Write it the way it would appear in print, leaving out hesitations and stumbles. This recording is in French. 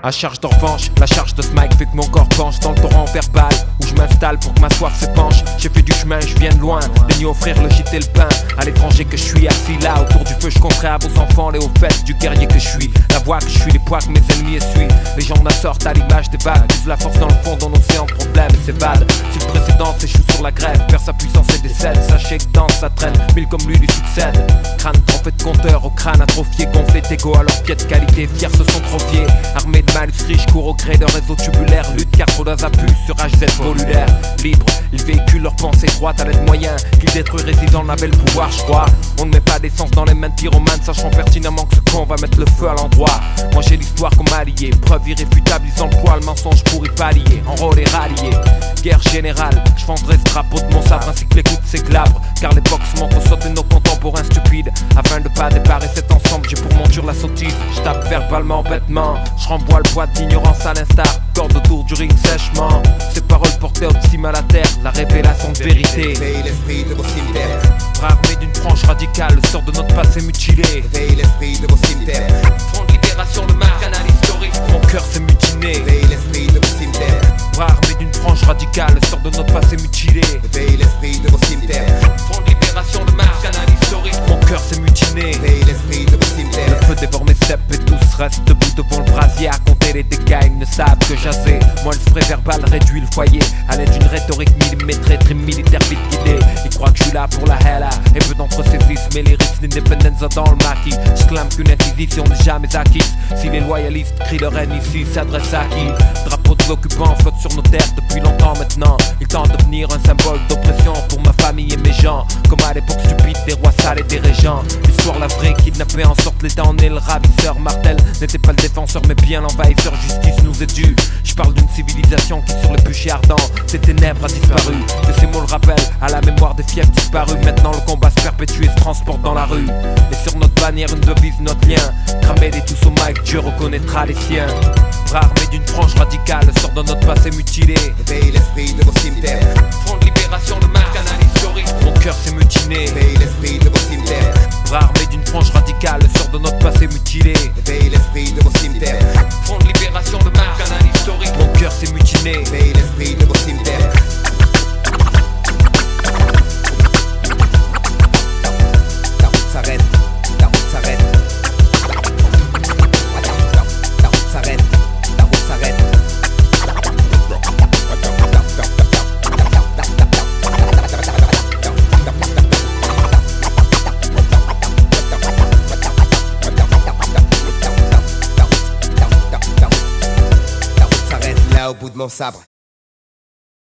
À charge de revanche, la charge de ce mic fait que mon corps penche dans le torrent verbal où je m'installe pour que ma soif s'épanche. J'ai fait du chemin, je viens de loin, daigné offrir le gîte et le pain à l'étranger que je suis assis là autour du feu. Je compterai à vos enfants les hauts fesses du guerrier que je suis. La voix que je suis, les poids que mes ennemis essuient. Les gens m'en sortent à l'image des vagues, disent la force dans le fond d'un océan de problèmes et s'évade. Si le précédent s'échoue sur la grève, perd sa puissance et décède. Sachez que dans ça traîne, mille comme lui succède. Crâne trop fait de compteur, au crâne atrophié, gonflé d'ego à leurs pieds de qualité, fiers se sont trophiés. Armés de malus riches, courent au gré d'un réseau tubulaire. Lutte car trop d'azapus sur HZ volulaire. Libre, ils véhiculent leurs pensées droites à l'aide moyen qu'ils détruiraient s'ils en avaient le pouvoir, je crois. On ne met pas d'essence dans les mains de pyromanes, sachant pertinemment que ce con va mettre le feu à l'endroit. Moi j'ai l'histoire comme allié, preuve irréfutable, ils ont le poids, le mensonge pour y pallier. Enrôlé, rallié, guerre générale, je vendrai ce drapeau de mon sabre ainsi que les coups de ses glabres. Car l'époque se montre sauter nos contemporains stupides. Afin de pas déparer cet ensemble, j'ai pour monture la sottise. Je tape verbalement bêtement, je renvoie le poids d'ignorance à l'instar. Corde autour du ring sèchement, ces paroles portées au-dessus à la terre, la révélation de vérité. Réveille l'esprit de vos cimetières. Bras armés d'une frange radicale, sort de notre passé mutilé. Réveille l'esprit de vos cimetières. Front de libération, le marque, canal historique. Mon cœur s'est mutiné. Réveille l'esprit de vos cimetières. Bras armés d'une frange radicale, sort de notre passé mutilé. Réveille l'esprit de vos cimetières. Front de libération, le marque, canal historique. Mon cœur s'est mutiné. Réveille l'esprit de vos cimetières. Le feu dévore mes steps et tous restent debout devant le brasier à compter les dégâts. Ils ne savent que jaser. Moi le spray verbal réduit le foyer à l'aide d'une rhétorique millimétrée, trim militaire vite guidée. Ils croient que je suis là pour la hella et peu d'entre saisissent mes lyrics d'independence dans le maquis. Je clame qu'une inquisition n'est jamais acquise. Si les loyalistes crient leur haine ici, s'adresse à qui? Drapeau de l'occupant flotte sur nos terres depuis longtemps maintenant. Il tente de devenir un symbole d'oppression pour ma famille et mes gens. Comme à l'époque stupide des rois sales et des régents. L'histoire la vraie, kidnappé en sorte l'état en est le ravisseur. Martel n'était pas le défenseur mais bien l'envahisseur. Justice nous est due. Je parle d'une civilisation qui sur le bûcher ardent ses ténèbres a disparu. Que ces mots le rappellent à la mémoire des fiefs disparus. Maintenant le combat se perpétue et se transporte dans la rue. Et sur notre bannière une devise, notre lien. Cramer les tous au mic, Dieu reconnaîtra les siens. Bras armés d'une frange radicale, sort de notre passé mutilé. Réveille l'esprit de vos cimetières. Front de libération, le marque, canal historique. Mon cœur s'est mutiné. Réveille l'esprit de vos cimetières. Bras armés d'une frange radicale, sort de notre passé mutilé. Réveille l'esprit de vos cimetières. Front de libération, le marque, canal historique. Mon cœur s'est mutiné. Réveille l'esprit de vos cimetières. Ta route s'arrête, ta route s'arrête. Ta route s'arrête, ta route s'arrête. Ta route s'arrête là au bout de mon sabre.